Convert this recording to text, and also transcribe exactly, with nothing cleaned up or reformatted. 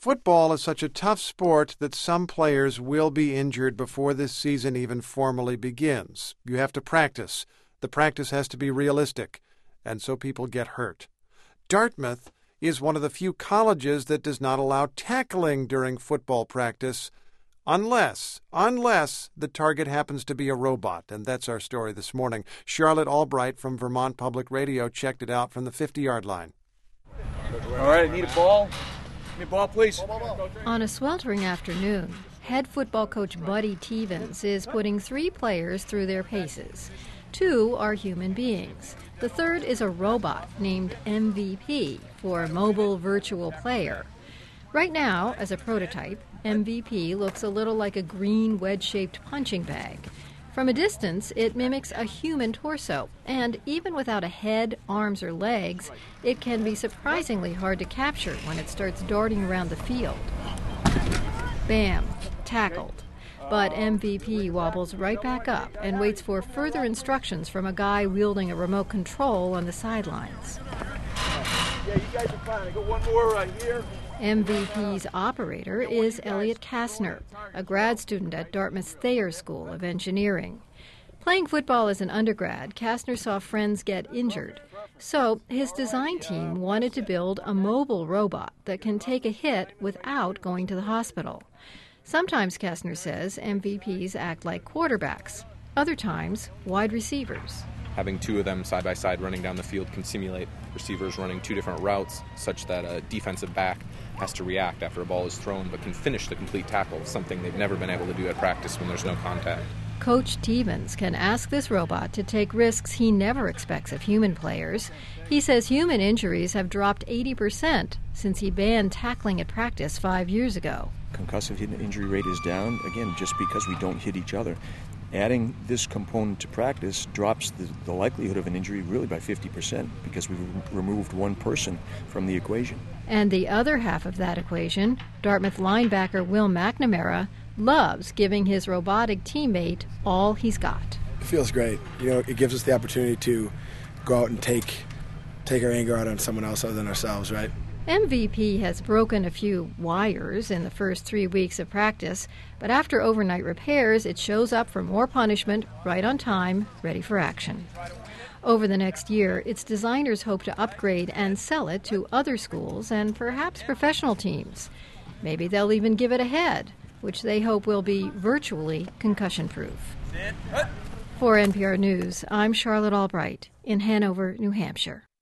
Football is such a tough sport that some players will be injured before this season even formally begins. You have to practice. The practice has to be realistic, and so people get hurt. Dartmouth is one of the few colleges that does not allow tackling during football practice unless, unless the target happens to be a robot, and that's our story this morning. Charlotte Albright from Vermont Public Radio checked it out from the fifty-yard line. All right, need a ball. Need a ball, please. On a sweltering afternoon, head football coach Buddy Tevens is putting three players through their paces. Two are human beings. The third is a robot named M V P, for Mobile Virtual Player. Right now, as a prototype, M V P looks a little like a green wedge-shaped punching bag. From a distance, it mimics a human torso, and even without a head, arms, or legs, it can be surprisingly hard to capture when it starts darting around the field. Bam! Tackled. But M V P wobbles right back up and waits for further instructions from a guy wielding a remote control on the sidelines. Yeah, you guys are fine. I got one more right here. M V P's operator is Elliot Kastner, a grad student at Dartmouth's Thayer School of Engineering. Playing football as an undergrad, Kastner saw friends get injured. So his design team wanted to build a mobile robot that can take a hit without going to the hospital. Sometimes, Kastner says, M V Ps act like quarterbacks. Other times, wide receivers. Having two of them side by side running down the field can simulate receivers running two different routes such that a defensive back has to react after a ball is thrown but can finish the complete tackle, something they've never been able to do at practice when there's no contact. Coach Tevens can ask this robot to take risks he never expects of human players. He says human injuries have dropped eighty percent since he banned tackling at practice five years ago. Concussive injury rate is down, again, just because we don't hit each other. Adding this component to practice drops the, the likelihood of an injury really by fifty percent because we've removed one person from the equation. And the other half of that equation, Dartmouth linebacker Will McNamara loves giving his robotic teammate all he's got. It feels great. You know, it gives us the opportunity to go out and take take our anger out on someone else other than ourselves, right? M V P has broken a few wires in the first three weeks of practice, but after overnight repairs, it shows up for more punishment, right on time, ready for action. Over the next year, its designers hope to upgrade and sell it to other schools and perhaps professional teams. Maybe they'll even give it a head, which they hope will be virtually concussion-proof. For N P R News, I'm Charlotte Albright in Hanover, New Hampshire.